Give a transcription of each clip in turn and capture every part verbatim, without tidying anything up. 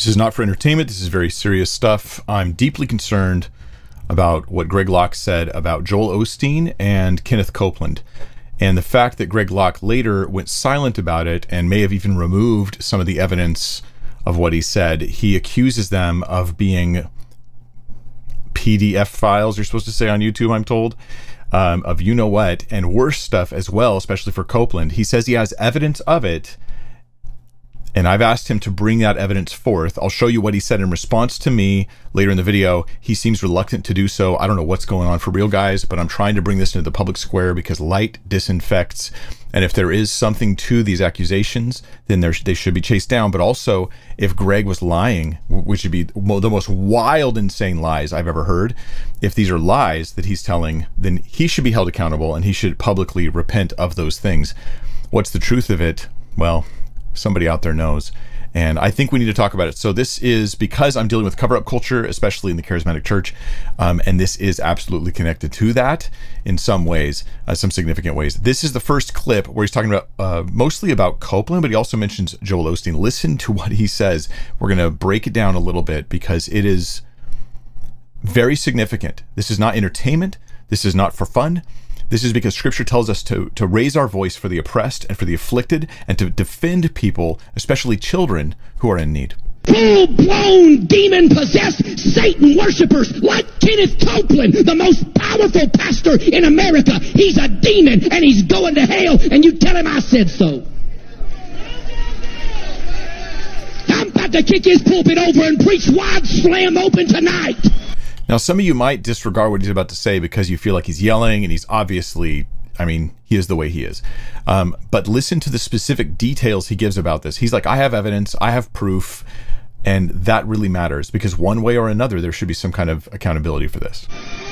This is not for entertainment. This is very serious stuff. I'm deeply concerned about what Greg Locke said about Joel Osteen and Kenneth Copeland. And the fact that Greg Locke later went silent about it and may have even removed some of the evidence of what he said. He accuses them of being P D F files, you're supposed to say on YouTube, I'm told, um, of you know what, and worse stuff as well, especially for Copeland. He says he has evidence of it, and I've asked him to bring that evidence forth. I'll show you what he said in response to me later in the video. He seems reluctant to do so. I don't know what's going on for real, guys, but I'm trying to bring this into the public square because light disinfects. And if there is something to these accusations, then there, they should be chased down. But also, if Greg was lying, which would be the most wild, insane lies I've ever heard, if these are lies that he's telling, then he should be held accountable and he should publicly repent of those things. What's the truth of it? Well, somebody out there knows. And I think we need to talk about it. So this is because I'm dealing with cover-up culture, especially in the charismatic church. Um, and this is absolutely connected to that in some ways, uh, some significant ways. This is the first clip where he's talking about uh, mostly about Copeland, but he also mentions Joel Osteen. Listen to what he says. We're going to break it down a little bit because it is very significant. This is not entertainment. This is not for fun. This is because Scripture tells us to, to raise our voice for the oppressed and for the afflicted and to defend people, especially children, who are in need. Full-blown, demon-possessed Satan worshipers like Kenneth Copeland, the most powerful pastor in America. He's a demon and he's going to hell, and you tell him I said so. I'm about to kick his pulpit over and preach wide slam open tonight. Now, some of you might disregard what he's about to say because you feel like he's yelling and he's obviously, I mean, he is the way he is. Um, but listen to the specific details he gives about this. He's like, I have evidence, I have proof, and that really matters because one way or another, there should be some kind of accountability for this.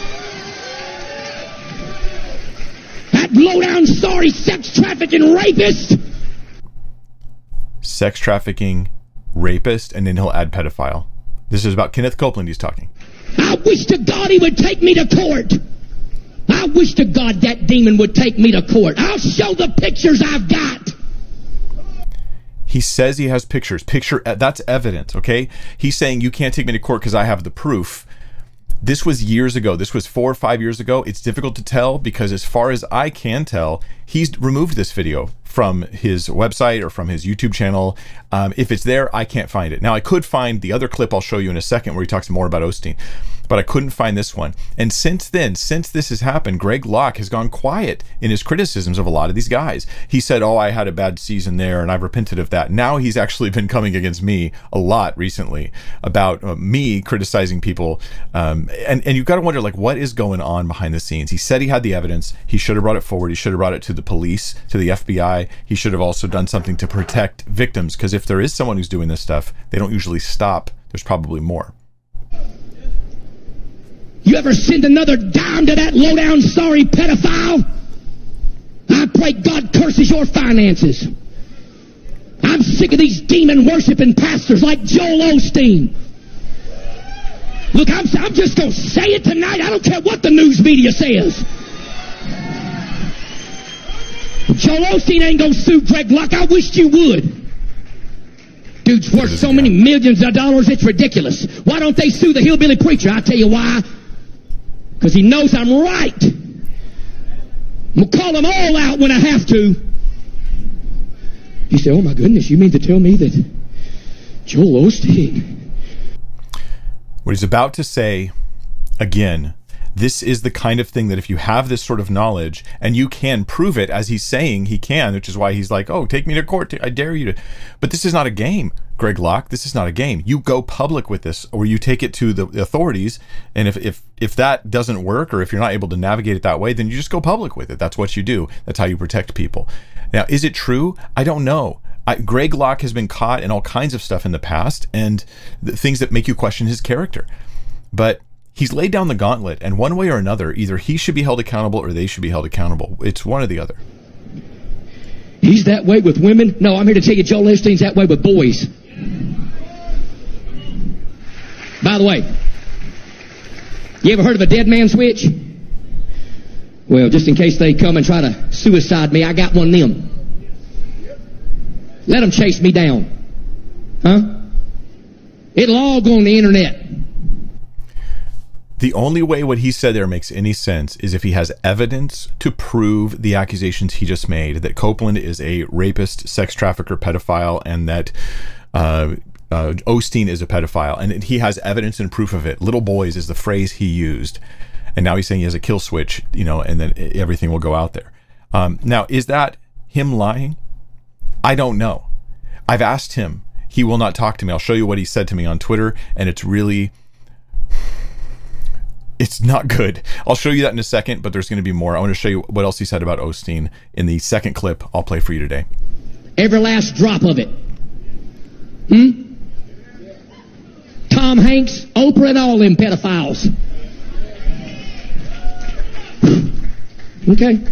That low-down, sorry sex trafficking rapist. Sex trafficking, rapist, and then he'll add pedophile. This is about Kenneth Copeland he's talking. I wish to God he would take me to court. I wish to God that demon would take me to court. I'll show the pictures I've got. He says he has pictures. Picture, that's evidence, okay? He's saying you can't take me to court because I have the proof. This was years ago. This was four or five years ago. It's difficult to tell because as far as I can tell, he's removed this video from his website or from his YouTube channel. Um, if it's there, I can't find it. Now, I could find the other clip I'll show you in a second where he talks more about Osteen, but I couldn't find this one. And since then, since this has happened, Greg Locke has gone quiet in his criticisms of a lot of these guys. He said, oh, I had a bad season there and I've repented of that. Now he's actually been coming against me a lot recently about uh, me criticizing people. Um, and, and you've got to wonder, like, what is going on behind the scenes? He said he had the evidence. He should have brought it forward. He should have brought it to the police, to the F B I. He should have also done something to protect victims, because if there is someone who's doing this stuff, they don't usually stop. There's probably more. You ever send another dime to that low-down, sorry pedophile? I pray God curses your finances. I'm sick of these demon-worshiping pastors like Joel Osteen. Look, I'm, I'm just going to say it tonight. I don't care what the news media says. Joel Osteen ain't going to sue Greg Locke. I wished you would. Dude's worth so many millions of dollars, it's ridiculous. Why don't they sue the hillbilly preacher? I'll tell you why. Because he knows I'm right. I'm going to call them all out when I have to. You say, oh my goodness, you mean to tell me that Joel Osteen... What he's about to say, again, this is the kind of thing that if you have this sort of knowledge and you can prove it, as he's saying he can, which is why he's like, oh, take me to court, I dare you to. But this is not a game, Greg Locke. This is not a game. You go public with this, or you take it to the authorities, and if if if that doesn't work, or if you're not able to navigate it that way, then you just go public with it. That's what you do. That's how you protect people. Now, is it true? I don't know. I, Greg Locke has been caught in all kinds of stuff in the past, and the things that make you question his character. But he's laid down the gauntlet, and one way or another, either he should be held accountable or they should be held accountable. It's one or the other. He's that way with women? No, I'm here to tell you Joel Osteen's that way with boys. By the way, you ever heard of a dead man switch? Well, just in case they come and try to suicide me, I got one of them. Let them chase me down. Huh? It'll all go on the internet. The only way what he said there makes any sense is if he has evidence to prove the accusations he just made, that Copeland is a rapist, sex trafficker, pedophile, and that uh, uh, Osteen is a pedophile. And he has evidence and proof of it. Little boys is the phrase he used. And now he's saying he has a kill switch, you know, and then everything will go out there. Um, now, is that him lying? I don't know. I've asked him. He will not talk to me. I'll show you what he said to me on Twitter, and it's really... It's not good. I'll show you that in a second, but there's going to be more. I want to show you what else he said about Osteen in the second clip I'll play for you today. Every last drop of it. Hmm? Tom Hanks, Oprah, and all them pedophiles. Okay.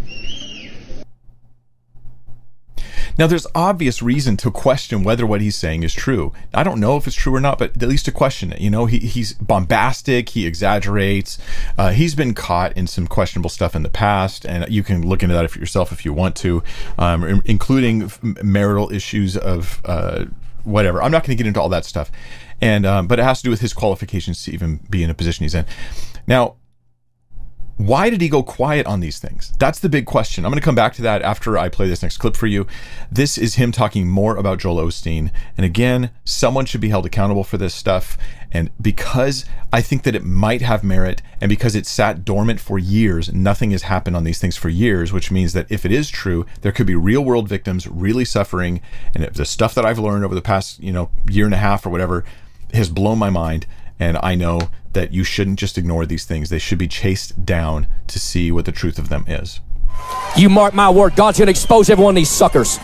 Now, there's obvious reason to question whether what he's saying is true. I don't know if it's true or not, but at least to question it. You know, he, he's bombastic, he exaggerates. Uh, he's been caught in some questionable stuff in the past, and you can look into that for yourself if you want to, um, including marital issues of uh, whatever. I'm not going to get into all that stuff, and um, but it has to do with his qualifications to even be in a position he's in. Now, why did he go quiet on these things? That's the big question. I'm going to come back to that after I play this next clip for you. This is him talking more about Joel Osteen. And again, someone should be held accountable for this stuff. And because I think that it might have merit, and because it sat dormant for years, nothing has happened on these things for years, which means that if it is true, there could be real world victims really suffering. And if the stuff that I've learned over the past, you know, year and a half or whatever has blown my mind. And I know that you shouldn't just ignore these things. They should be chased down to see what the truth of them is. You mark my word, God's going to expose every one of these suckers.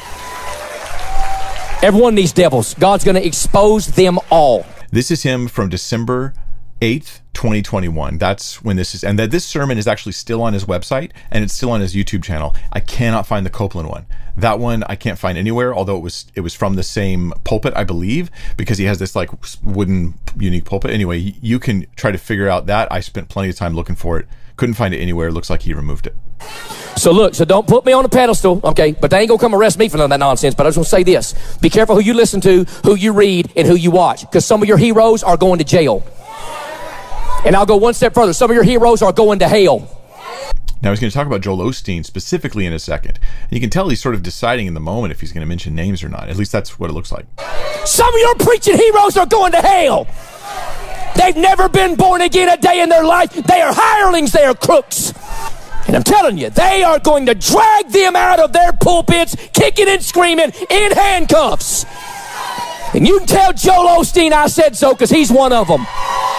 Every one of these devils. God's going to expose them all. This is him from December eighth, twenty twenty-one. That's when this is. And that this sermon is actually still on his website, and it's still on his YouTube channel. I cannot find the Copeland one. That one I can't find anywhere, although it was it was from the same pulpit, I believe, because he has this like wooden unique pulpit. Anyway, you can try to figure out that. I spent plenty of time looking for it. Couldn't find it anywhere. It looks like he removed it. So look, so don't put me on a pedestal, okay? But they ain't gonna come arrest me for none of that nonsense. But I just want to say this. Be careful who you listen to, who you read, and who you watch. Because some of your heroes are going to jail. And I'll go one step further. Some of your heroes are going to hell. Now he's going to talk about Joel Osteen specifically in a second. And you can tell he's sort of deciding in the moment if he's going to mention names or not. At least that's what it looks like. Some of your preaching heroes are going to hell. They've never been born again a day in their life. They are hirelings. They are crooks. And I'm telling you, they are going to drag them out of their pulpits, kicking and screaming in handcuffs. And you can tell Joel Osteen I said so, because he's one of them.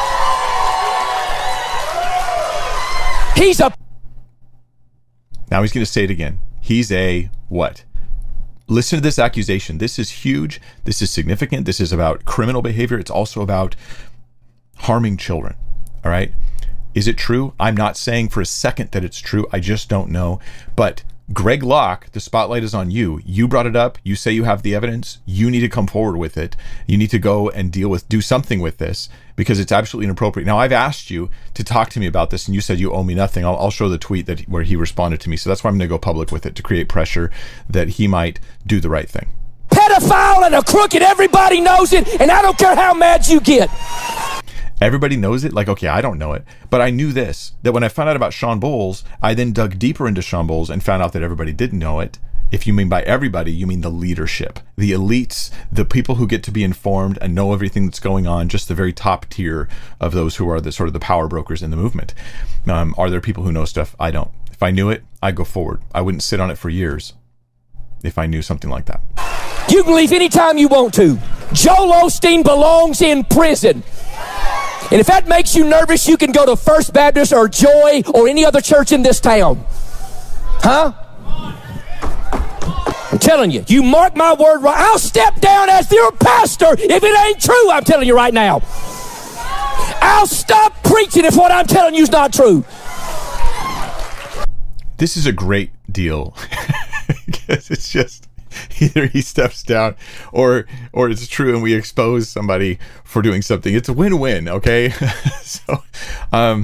He's a... Now he's going to say it again. He's a what? Listen to this accusation. This is huge. This is significant. This is about criminal behavior. It's also about harming children. All right? Is it true? I'm not saying for a second that it's true. I just don't know. But Greg Locke, the spotlight is on you. You brought it up. You say you have the evidence. You need to come forward with it. You need to go and deal with, do something with this, because it's absolutely inappropriate. Now, I've asked you to talk to me about this, and you said you owe me nothing. I'll, I'll show the tweet that where he responded to me. So that's why I'm going to go public with it, to create pressure that he might do the right thing. Pedophile and a crook, and everybody knows it, and I don't care how mad you get. Everybody knows it? Like, okay, I don't know it. But I knew this, that when I found out about Sean Bowles, I then dug deeper into Sean Bowles and found out that everybody didn't know it. If you mean by everybody, you mean the leadership, the elites, the people who get to be informed and know everything that's going on, just the very top tier of those who are the sort of the power brokers in the movement. Um, are there people who know stuff? I don't. If I knew it, I'd go forward. I wouldn't sit on it for years if I knew something like that. You can leave anytime you want to. Joel Osteen belongs in prison. And if that makes you nervous, you can go to First Baptist or Joy or any other church in this town. Huh? I'm telling you, you mark my word right. I'll step down as your pastor if it ain't true, I'm telling you right now. I'll stop preaching if what I'm telling you is not true. This is a great deal. Because it's just... either he steps down or or it's true and we expose somebody for doing something. It's a win-win, okay? So um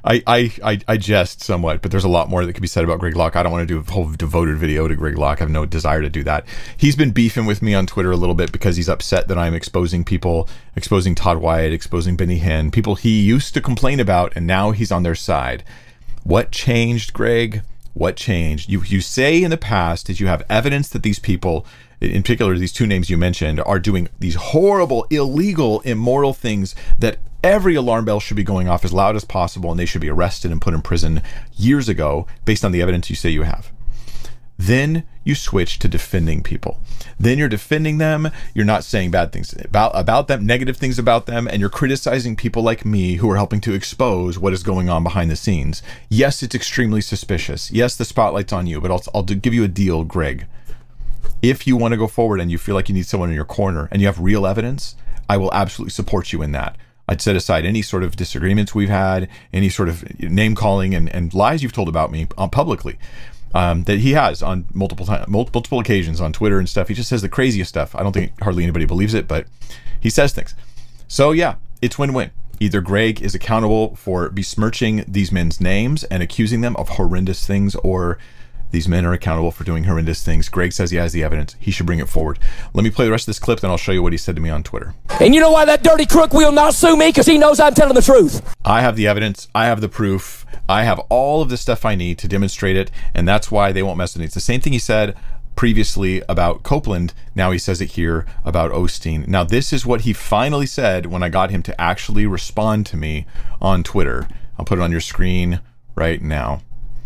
I, I, I, I jest somewhat, but there's a lot more that could be said about Greg Locke. I don't want to do a whole devoted video to Greg Locke. I have no desire to do that. He's been beefing with me on Twitter a little bit because he's upset that I'm exposing people, exposing Todd Wyatt, exposing Benny Hinn, people he used to complain about, and now he's on their side. What changed, Greg? What changed? You, you say in the past that you have evidence that these people, in particular these two names you mentioned, are doing these horrible, illegal, immoral things that every alarm bell should be going off as loud as possible, and they should be arrested and put in prison years ago based on the evidence you say you have. Then you switch to defending people. Then you're defending them. You're not saying bad things about, about them, negative things about them, and you're criticizing people like me who are helping to expose what is going on behind the scenes. Yes, it's extremely suspicious. Yes, the spotlight's on you, but I'll, I'll do, give you a deal, Greg. If you want to go forward and you feel like you need someone in your corner and you have real evidence, I will absolutely support you in that. I'd set aside any sort of disagreements we've had, any sort of name calling and, and lies you've told about me uh, publicly um, that he has on multiple time, multiple occasions on Twitter and stuff. He just says the craziest stuff. I don't think hardly anybody believes it, but he says things. So yeah, it's win-win. Either Greg is accountable for besmirching these men's names and accusing them of horrendous things, or these men are accountable for doing horrendous things. Greg says he has the evidence. He should bring it forward. Let me play the rest of this clip, then I'll show you what he said to me on Twitter. And you know why that dirty crook will not sue me? Because he knows I'm telling the truth. I have the evidence. I have the proof. I have all of the stuff I need to demonstrate it, and that's why they won't mess with me. It's the same thing he said previously about Copeland. Now he says it here about Osteen. Now this is what he finally said when I got him to actually respond to me on Twitter. I'll put it on your screen right now.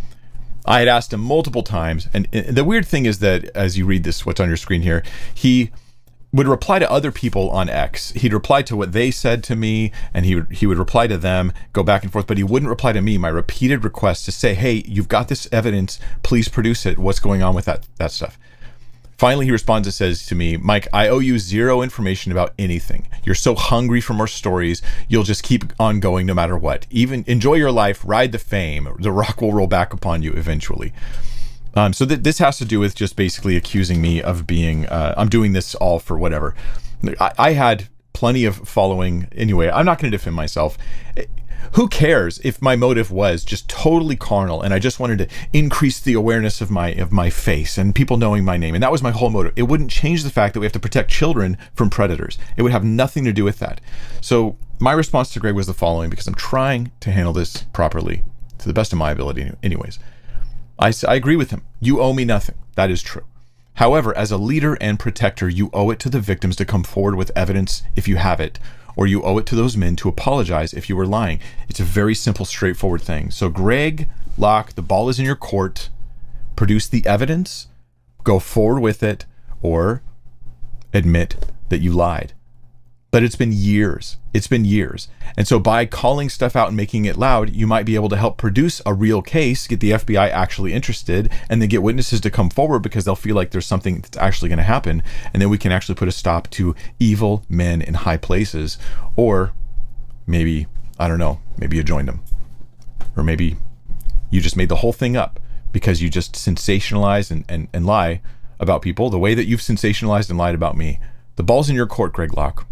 I had asked him multiple times, and the weird thing is that as you read this, what's on your screen here, he would reply to other people on X. He'd reply to what they said to me, and he would he would reply to them, go back and forth, but he wouldn't reply to me. My repeated requests to say, hey, you've got this evidence, please produce it. What's going on with that that stuff? Finally, he responds and says to me, Mike, I owe you zero information about anything. You're so hungry for more stories, you'll just keep on going no matter what. Even enjoy your life, ride the fame. The rock will roll back upon you eventually. Um, so th this has to do with just basically accusing me of being, uh, I'm doing this all for whatever. I, I had plenty of following anyway. I'm not going to defend myself. Who cares if my motive was just totally carnal and I just wanted to increase the awareness of my of my face and people knowing my name, and that was my whole motive. It wouldn't change the fact that we have to protect children from predators. It would have nothing to do with that. So my response to Greg was the following, because I'm trying to handle this properly to the best of my ability anyways. I, I agree with him. You owe me nothing. That is true. However, as a leader and protector, you owe it to the victims to come forward with evidence if you have it, or you owe it to those men to apologize if you were lying. It's a very simple, straightforward thing. So Greg Locke, the ball is in your court. Produce the evidence, go forward with it, or admit that you lied. But it's been years. It's been years. And so by calling stuff out and making it loud, you might be able to help produce a real case, get the F B I actually interested, and then get witnesses to come forward because they'll feel like there's something that's actually going to happen. And then we can actually put a stop to evil men in high places. Or maybe, I don't know, maybe you joined them. Or maybe you just made the whole thing up because you just sensationalize and, and, and lie about people the way that you've sensationalized and lied about me. The ball's in your court, Greg Locke.